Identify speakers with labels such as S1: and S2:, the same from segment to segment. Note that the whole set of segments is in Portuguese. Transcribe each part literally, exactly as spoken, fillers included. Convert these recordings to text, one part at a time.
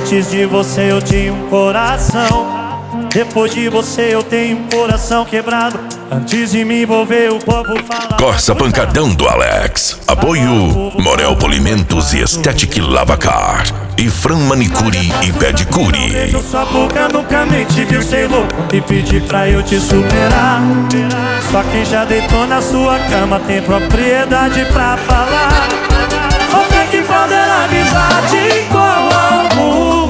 S1: Antes de você eu tinha um coração, depois de você eu tenho um coração quebrado. Antes de me envolver o povo fala
S2: Corsa Pancadão do Alex. Apoio Morel Polimentos e Estética Lavacar. E Fran Manicure e Pedicure.
S1: Beijo sua boca, nunca nem te viu ser louco e pedir pra eu te superar. Só quem já deitou na sua cama tem propriedade pra falar. Ou tem que fazer amizade com algum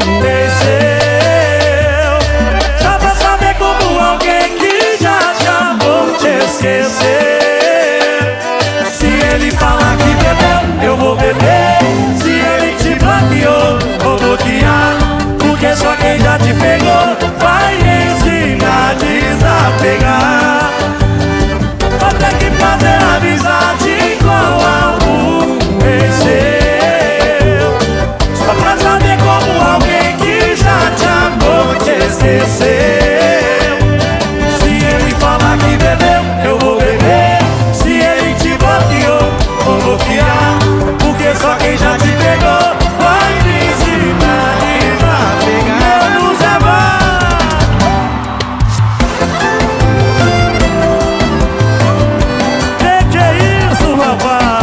S1: seu, só pra saber como alguém que já te amou te esquecer. Se ele falar que bebeu, eu vou beber. Se ele te bloqueou, vou bloquear. Porque só quem já te pegou vai ensinar a desapegar. Vou ter que fazer amizade com algum seu, só pra saber como alguém que já te amou te esqueceu. Se ele falar que bebeu, eu vou beber. Se ele te bloqueou, vou bloquear. Porque só quem já te pegou vai me ensinar a desapegar. Menos é bom. Que é isso, rapaz?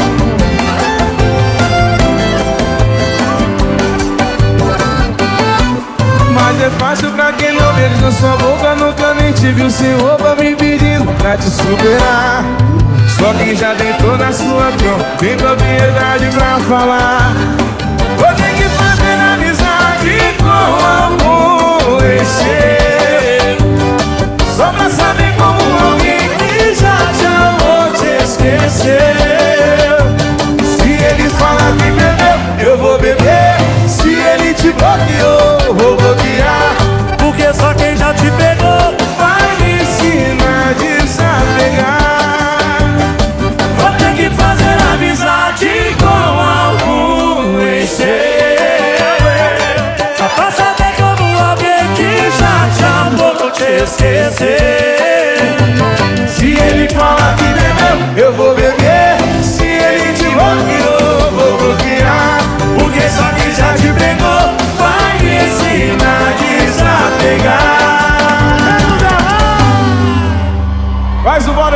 S3: Mas é fácil pra quem não beijo na sua boca, nunca nem te viu sem roupa me pedindo pra te superar. Só quem já deitou na sua cama tem propriedade pra falar. Vou ter que fazer amizade com algum ex-seu, só pra saber como alguém que já te amou te esqueceu. Se ele falar que bebeu, eu vou beber. Se ele te bloqueou, eu vou bloquear.
S1: Porque só quem já te pegou
S3: Vai me ensinar a desapegar.
S1: vou ter que fazer amizade com algum ex-seu, só pra saber como alguém que já te amou te esquecer.
S3: Se ele falar que bebeu, eu vou beber. Se ele te bloqueou, eu vou bloquear.
S1: Porque só quem já te pegou vai me ensinar a desapegar.
S3: Faz o bora.